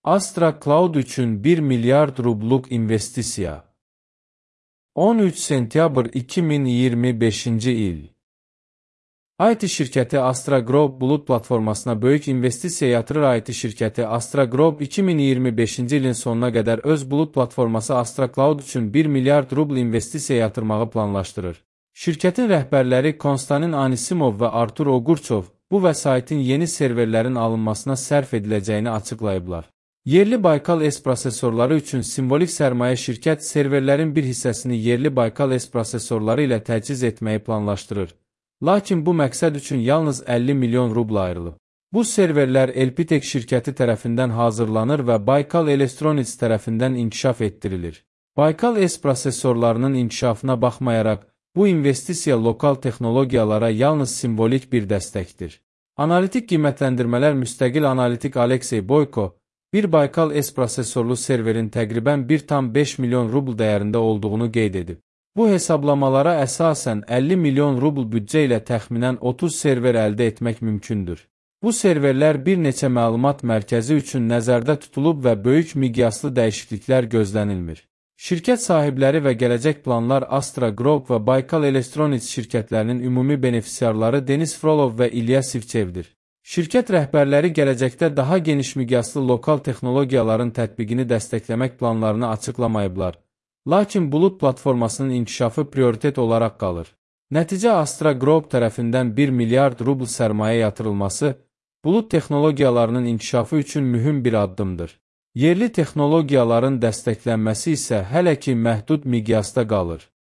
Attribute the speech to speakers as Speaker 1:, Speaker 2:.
Speaker 1: Astra Cloud üçün 1 milyard rubluk investisiya. 13 sentyabr 2025-ci il. IT şirkəti Astra Group bulut platformasına böyük investisiya yatırır. IT şirkəti Astra Group 2025-ci ilin sonuna qədər öz bulut platforması Astra Cloud üçün 1 milyard rubl investisiya yatırmağı planlaşdırır. Şirkətin rəhbərləri Konstantin Anisimov və Artur Ogurçov bu vəsaitin yeni serverlərin alınmasına sərf ediləcəyini açıqlayıblar. Yerli Baykal S prosesorları üçün simvolik sərmayə şirkət serverlərin bir hissəsini yerli Baykal S prosesorları ilə təchiz etməyi planlaşdırır. Lakin bu məqsəd üçün yalnız 50 milyon rubl ayrılıb. Bu serverlər Elpitek şirkəti tərəfindən hazırlanır və Baykal Electronics tərəfindən inkişaf etdirilir. Baykal S prosesorlarının inkişafına baxmayaraq, bu investisiya lokal texnologiyalara yalnız simvolik bir dəstəkdir. Analitik qiymətləndirmələr müstəqil analitik Aleksey Boyko, bir Baykal S prosesorlu serverin təqribən 1,5 milyon rubl dəyərində olduğunu qeyd edib. Bu hesablamalara əsasən 50 milyon rubl büdcə ilə təxminən 30 server əldə etmək mümkündür. Bu serverlər bir neçə məlumat mərkəzi üçün nəzərdə tutulub və böyük miqyaslı dəyişikliklər gözlənilmir. Şirkət sahibləri və gələcək planlar Astra Group və Baykal Electronics şirkətlərinin ümumi benefisiarları Denis Frolov və İlya Sivçevdir. Şirkət rəhbərləri gələcəkdə daha geniş miqyaslı lokal texnologiyaların tətbiqini dəstəkləmək planlarını açıqlamayıblar. Lakin bulut platformasının inkişafı prioritet olaraq qalır. Nəticə Astra Group tərəfindən 1 milyard rubl sərmayə yatırılması, bulut texnologiyalarının inkişafı üçün mühüm bir addımdır. Yerli texnologiyaların dəstəklənməsi isə hələ ki məhdud miqyasda qalır.